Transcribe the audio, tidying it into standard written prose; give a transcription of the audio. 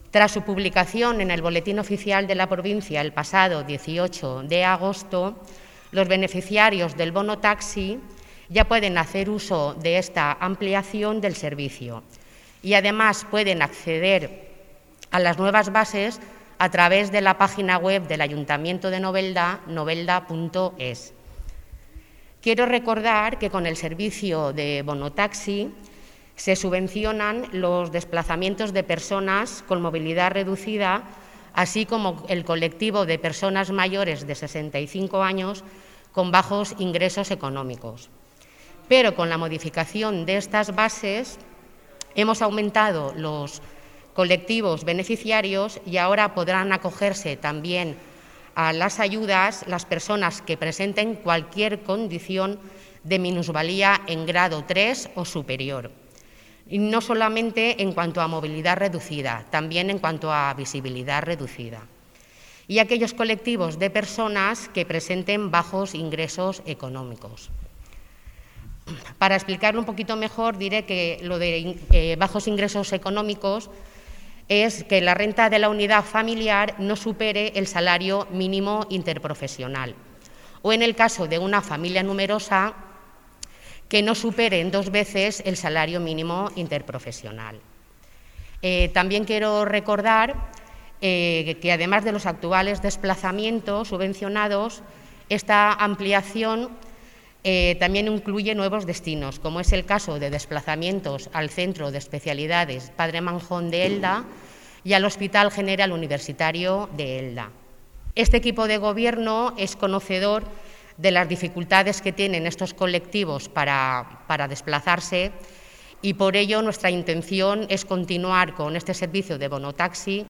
Tras su publicación en el Boletín Oficial de la provincia el pasado 18 de agosto, los beneficiarios del bono taxi ya pueden hacer uso de esta ampliación del servicio y además pueden acceder a las nuevas bases a través de la página web del Ayuntamiento de Novelda, novelda.es. Quiero recordar que con el servicio de bonotaxi se subvencionan los desplazamientos de personas con movilidad reducida, así como el colectivo de personas mayores de 65 años con bajos ingresos económicos. Pero con la modificación de estas bases hemos aumentado los colectivos beneficiarios y ahora podrán acogerse también a las ayudas las personas que presenten cualquier condición de minusvalía en grado 3 o superior. Y no solamente en cuanto a movilidad reducida, también en cuanto a visibilidad reducida. Y aquellos colectivos de personas que presenten bajos ingresos económicos. Para explicarlo un poquito mejor, diré que lo de bajos ingresos económicos es que la renta de la unidad familiar no supere el salario mínimo interprofesional, o en el caso de una familia numerosa, que no superen 2 veces el salario mínimo interprofesional. También quiero recordar que además de los actuales desplazamientos subvencionados, esta ampliación también incluye nuevos destinos, como es el caso de desplazamientos al Centro de Especialidades Padre Manjón de Elda y al Hospital General Universitario de Elda. Este equipo de gobierno es conocedor de las dificultades que tienen estos colectivos para desplazarse y por ello nuestra intención es continuar con este servicio de bonotaxi